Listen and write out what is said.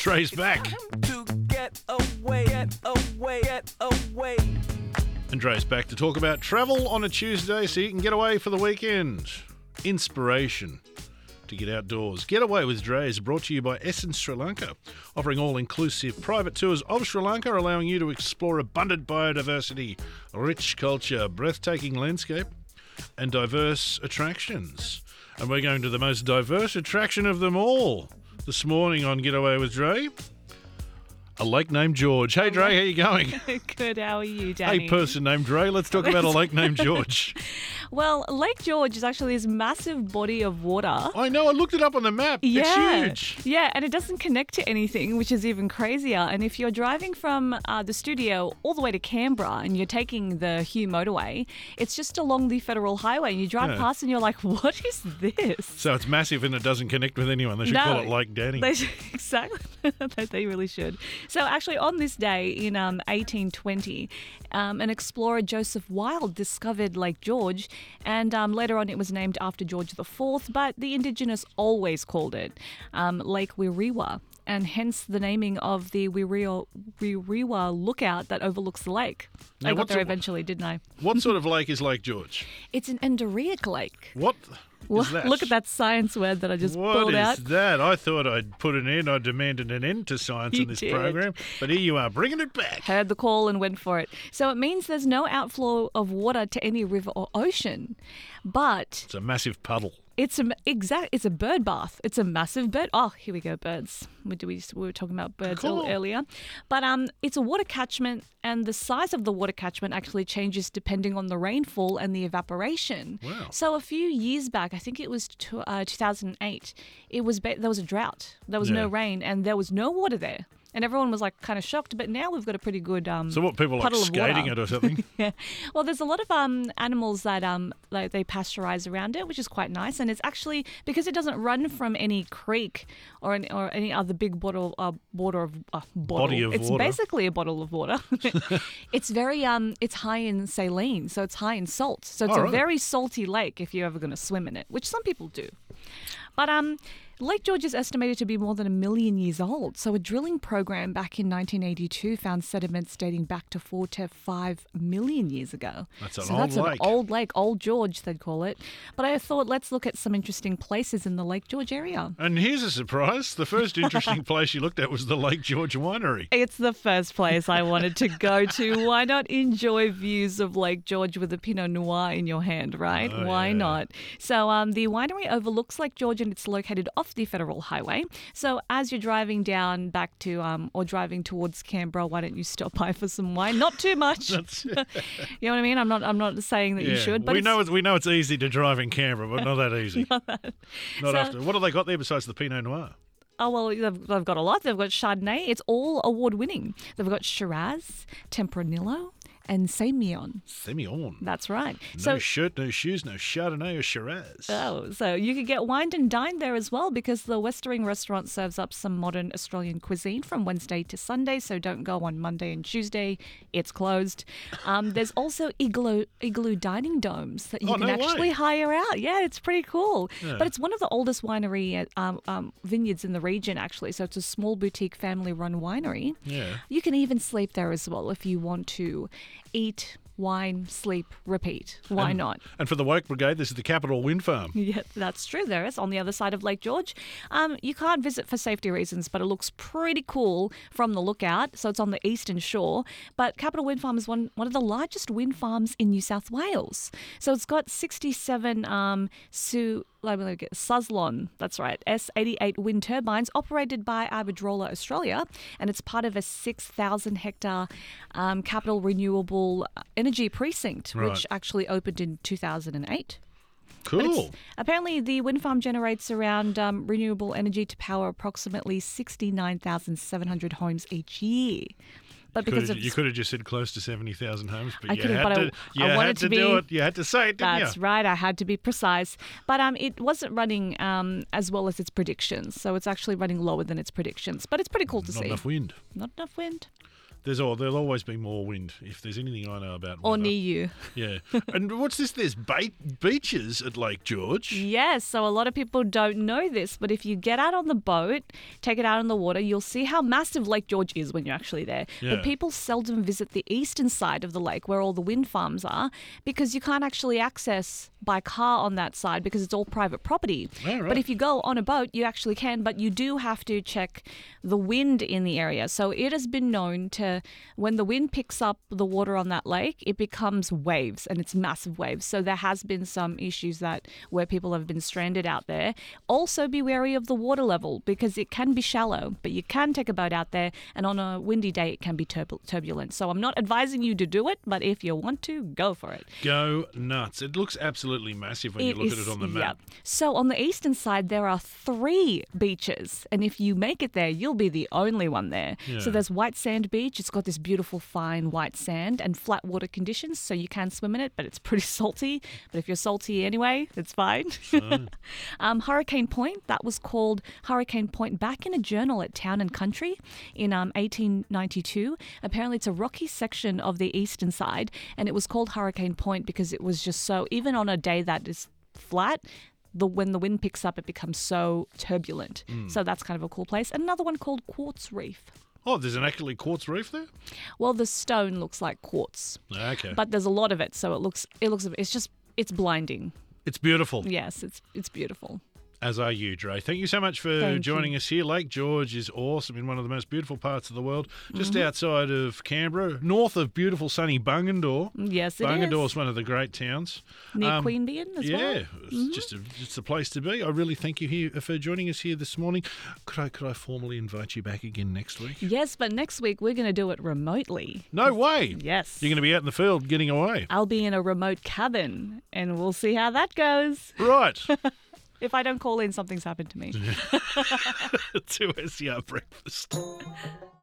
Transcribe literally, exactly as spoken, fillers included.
Trey's back. To get away, get away, get away. And Dre's back to talk about travel on a Tuesday so you can get away for the weekend. Inspiration to get outdoors. Get Away with Dre is brought to you by Essence Sri Lanka, offering all-inclusive private tours of Sri Lanka, allowing you to explore abundant biodiversity, rich culture, breathtaking landscape, and diverse attractions. And we're going to the most diverse attraction of them all this morning on Get Away with Dre. A lake named George. Hey, Dre, how you going? Good, how are you, Danny? Hey, person named Dre, let's talk about a lake named George. Well, Lake George is actually this massive body of water. I know, I looked it up on the map. Yeah. It's huge. Yeah, and it doesn't connect to anything, which is even crazier. And if you're driving from uh, the studio all the way to Canberra and you're taking the Hugh motorway, it's just along the Federal Highway and you drive Yeah. past and you're like, what is this? So it's massive and it doesn't connect with anyone. They should No. call it Lake Danny. They should- exactly. they, they really should. So actually on this day in um, eighteen twenty, um, an explorer, Joseph Wilde, discovered Lake George, and um, later on it was named after George the Fourth, but the Indigenous always called it um, Lake Wiriwa, and hence the naming of the Wiriwa, Wiriwa lookout that overlooks the lake. Now, I got what's there it- eventually, didn't I? What sort of lake is Lake George? It's an endorheic lake. What Well, is that? look at that science word that I just What pulled is out. that? I thought I'd put an end, I demanded an end to science You in this did. program, but here you are, bringing it back. Heard the call and went for it. So it means there's no outflow of water to any river or ocean, but It's a massive puddle. it's a exact. It's a bird bath. It's a massive bird. Oh, here we go, birds. We do we, we were talking about birds a little Cool. earlier, but um, it's a water catchment, and the size of the water catchment actually changes depending on the rainfall and the evaporation. Wow. So a few years back, I think it was to, uh, two thousand eight. It was ba- there was a drought. There was no Yeah. rain, and there was no water there. And everyone was like kind of shocked, but now we've got a pretty good um. So what, people like puddle of skating water. it or something? Yeah. Well, there's a lot of um animals that um like they pasteurize around it, which is quite nice. And it's actually because it doesn't run from any creek or any, or any other big bottle uh, border of uh, bottle. Body of it's water. basically a bottle of water. It's very um it's high in saline, so it's high in salt. So it's Oh, a right. very salty lake if you're ever going to swim in it, which some people do. But um, Lake George is estimated to be more than a million years old. So a drilling program back in nineteen eighty-two found sediments dating back to four to five million years ago. That's an so old that's lake. an old lake, old George, they'd call it. But I thought let's look at some interesting places in the Lake George area. And here's a surprise. The first interesting place you looked at was the Lake George Winery. It's the first place I wanted to go to. Why not enjoy views of Lake George with a Pinot Noir in your hand, right? Oh, Why yeah. not? So um, the winery overlooks Lake George and it's located off the Federal Highway. So as you're driving down back to um, or driving towards Canberra, why don't you stop by for some wine? Not too much. That's, You know what I mean? I'm not. I'm not saying that you yeah. should, but we it's, know it's, we know it's easy to drive in Canberra, but not that easy. not So- after. What have they got there besides the Pinot Noir? Oh, well, they've, they've got a lot. They've got Chardonnay. It's all award-winning. They've got Shiraz, Tempranillo, and Semillon. Semillon. That's right. No So shirt, no shoes, no Chardonnay or Shiraz. Oh, so you could get wined and dined there as well because the Westering restaurant serves up some modern Australian cuisine from Wednesday to Sunday. So don't go on Monday and Tuesday; it's closed. Um, there's also igloo igloo dining domes that you Oh, can no actually way. hire out. Yeah, it's pretty cool. Yeah. But it's one of the oldest winery uh, um, um, vineyards in the region, actually. So it's a small boutique family-run winery. Yeah. You can even sleep there as well if you want to eat, wine, sleep, repeat. Why And- not? And for the Woke Brigade, this is the Capital Wind Farm. Yeah, that's true. There is on the other side of Lake George. Um, you can't visit for safety reasons, but it looks pretty cool from the lookout. So it's on the eastern shore. But Capital Wind Farm is one one of the largest wind farms in New South Wales. So it's got sixty-seven um, su. Let me get Suslon, that's right, S eighty-eight wind turbines operated by Iberdrola Australia, and it's part of a six thousand hectare um, capital renewable energy precinct, Right. which actually opened in two thousand eight. But Cool. it's- apparently, the wind farm generates around um, renewable energy to power approximately sixty-nine thousand seven hundred homes each year. But because Could, of you could have just said close to seventy thousand homes, but I you could've, had but I- to, I you wanted had to to do be- it. You had to say it, didn't That's you? right. I had to be precise, but um, it wasn't running um as well as its predictions. So it's actually running lower than its predictions. But it's pretty cool to Not see. enough wind. Not enough wind. There's all there'll always be more wind if there's anything I know about Or weather. near you. Yeah. And what's this? There's ba- beaches at Lake George. Yes, so a lot of people don't know this, but if you get out on the boat, take it out on the water, you'll see how massive Lake George is when you're actually there. Yeah. But people seldom visit the eastern side of the lake where all the wind farms are because you can't actually access by car on that side because it's all private property. Oh, right. But if you go on a boat, you actually can, but you do have to check the wind in the area. So it has been known to, when the wind picks up the water on that lake, it becomes waves and it's massive waves. So there has been some issues that where people have been stranded out there. Also be wary of the water level because it can be shallow, but you can take a boat out there and on a windy day it can be turb- turbulent. So I'm not advising you to do it, but if you want to, go for it. Go nuts. It looks absolutely massive when you look is- at it on the map. yeah. So on the eastern side, there are three beaches. And if you make it there, you'll be the only one there. Yeah. So there's White Sand Beach. It's got this beautiful fine white sand and flat water conditions. So you can swim in it, but it's pretty salty. But if you're salty anyway, it's fine. um, Hurricane Point, that was called Hurricane Point back in a journal at Town and Country in um, eighteen ninety-two. Apparently it's a rocky section of the eastern side. And it was called Hurricane Point because it was just so, even on a day that is flat, the when the wind picks up, it becomes so turbulent. So that's kind of a cool place. And another one called Quartz Reef. Oh, there's an actually quartz reef there? Well, the stone looks like quartz, Okay. but there's a lot of it, so it looks it looks it's just it's blinding. It's beautiful. Yes, it's it's beautiful. As are you, Dre. Thank you so much for Thank joining you. us here. Lake George is awesome in one of the most beautiful parts of the world, just Mm-hmm. outside of Canberra, north of beautiful sunny Bungendore. Yes, it Bungendore is. is one of the great towns. Near Um, Queanbeyan as yeah, well. Mm-hmm. it's just a, just a place to be. I really thank you here for joining us here this morning. Could I could I formally invite you back again next week? Yes, but next week we're going to do it remotely. No way. Yes. You're going to be out in the field getting away. I'll be in a remote cabin, and we'll see how that goes. Right. If I don't call in, something's happened to me. To S C R Breakfast.